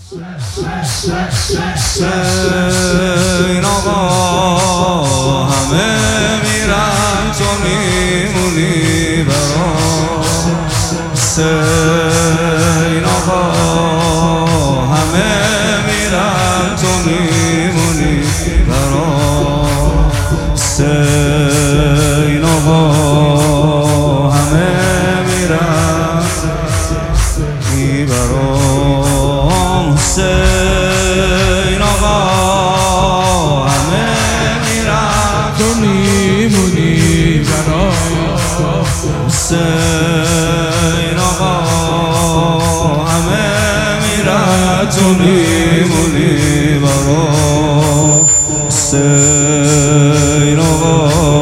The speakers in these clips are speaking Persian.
حسین آقا همه میرن تو میمونی برام. حسین آقا همه میرن تو میمونی برام. حسین آقا همه میرن برام. حسین آقا همه میرن تو میمونی برام. حسین آقا همه میرن تو میمونی برام. حسین آقا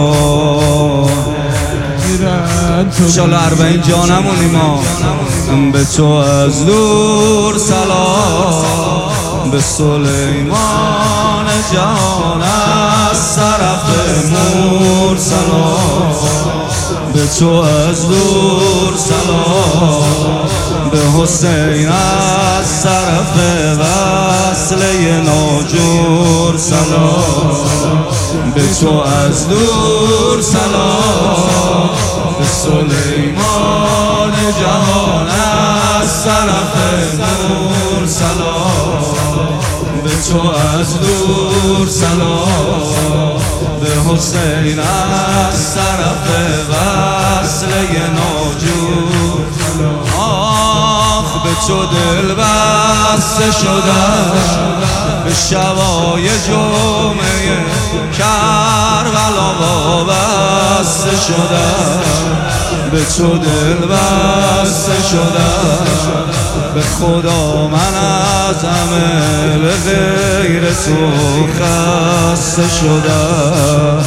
انشالله 40 جانمونی ما به تو از دور سلام. به سلیمان جان از طرف مور سلام. به تو از دور سلام. به حسین از طرف وصله ناجور سلام. به تو از دور سلام. به سلیمان جهان از طرف نور سلام. به تو از دور سلام. به حسین از طرف وصله ناجور. آخ به تو دل بسته شدم به شبای جمعه کربلا وابسته شدم. به تو دل بسته شدم به خدا من از همه به غیر تو خسته شدم.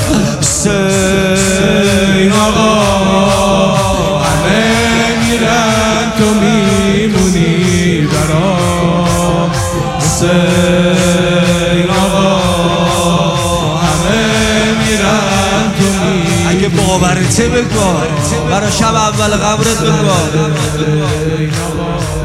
حسین آقا همه میرن تو میمونی برام. حسین آقا همه میرن تو میمونی. اگه باورته بگو برای شب اول قبرت بگو.